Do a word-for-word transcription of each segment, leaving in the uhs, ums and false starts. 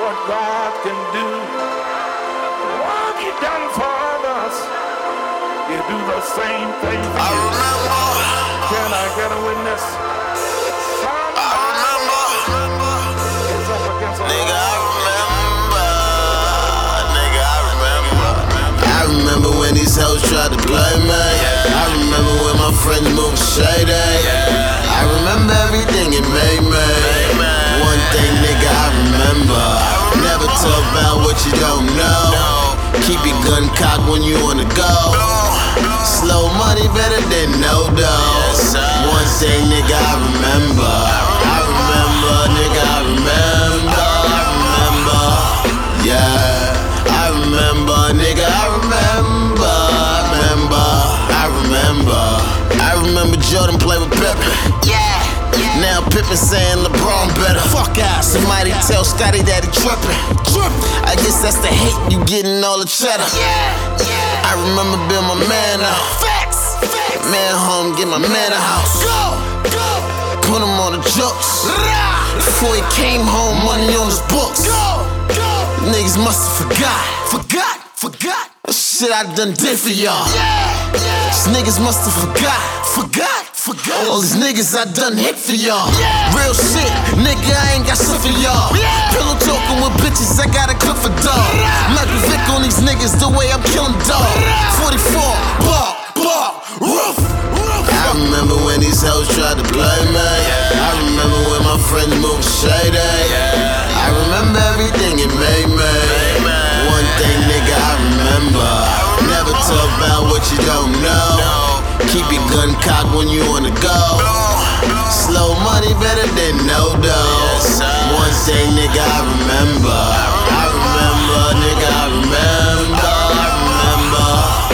what God can do. What He done for others, You do the same thing for I you. remember. Can I get a witness? I remember. It's up against a Nigga, I remember. Nigga, I remember. I remember when these hoes tried to play me. I remember when my friends moved shady. I remember everything it made me. One thing, nigga, I remember. Never talk about what you don't know. Keep your gun cocked when you wanna go. Slow money better than no dough. One thing, nigga, I remember. I remember, nigga, I remember. I remember, yeah. I remember, nigga, I remember. I remember, I remember. I remember Jordan play with Pippen. Yeah. Now Pippen saying LeBron better. Fuck out. Somebody tell Scotty that he trippin'. I guess that's the hate, you getting all the cheddar. Yeah, yeah. I remember being my man out. Facts, facts. Man home, get my man a house. Go, go. Put him on the jokes. Before he came home, money on his books. Go, go. Niggas must have forgot, forgot, forgot. Shit I done did for y'all. Yeah, yeah. These niggas must have forgot, forgot. Forgot. All these niggas I done hit for y'all. Yeah. Real shit, nigga, I ain't got shit for y'all. Yeah. Pillow talking with bitches, I got a clip for dog. Yeah. Michael Vick on these niggas the way I'm killing dog. Yeah. forty-four, bar, bar, roof, roof. I remember when these hoes tried to play me. Yeah. I remember when my friends moved shady. Yeah. I remember everything it made me. One thing, nigga, I remember. I remember. Never talk about what you don't know. No. Keep your gun cocked when you wanna go. Slow money better than no dough. One thing, nigga, I remember. I remember, nigga, I remember. I remember,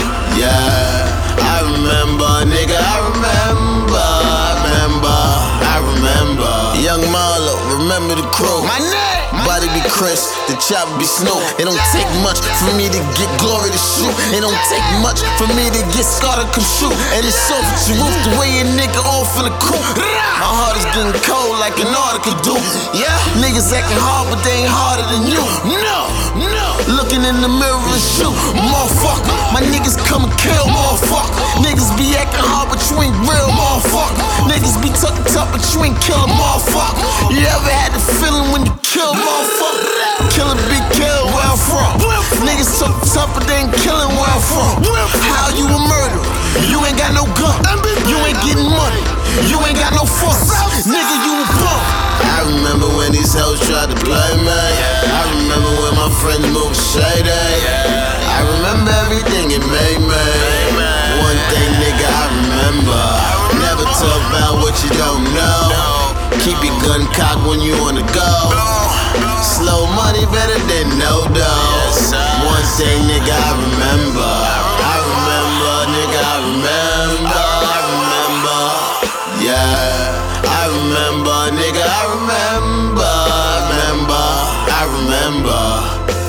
yeah. I remember, nigga, I remember. I remember, I remember. Young Marlo, remember the crew. My name. Body be Chris, the chopper be Snoop. It don't take much for me to get glory to shoot. It don't take much for me to get scarred to come shoot. And it's so that you roof the way a nigga off in the coop. My heart is getting cold like an article do. Yeah, niggas acting hard, but they ain't harder than you. No, no. Looking in the mirror and shoot, motherfucker. My niggas come and kill, motherfucker. Niggas be acting hard, but you ain't real, motherfucker. Niggas be tucking tough, but you ain't kill a motherfucker. You ever had the feeling when you kill, motherfucker? Killer be killed where I'm from. Niggas talk tough, but they ain't killing where I'm from. How you a murderer? You ain't got no gun. You ain't getting money. You ain't got no funds. Nigga, you a bum. I remember when these hoes tried to play me. I remember when my friends moved shady. I remember everything it made me. One thing, nigga, I remember. Never talk about what you don't know. Keep your gun cocked when you wanna go. Slow money better than no dough. One thing, nigga, I remember. I remember, nigga, I remember. I remember, yeah. I remember, nigga, I remember. I remember, I remember.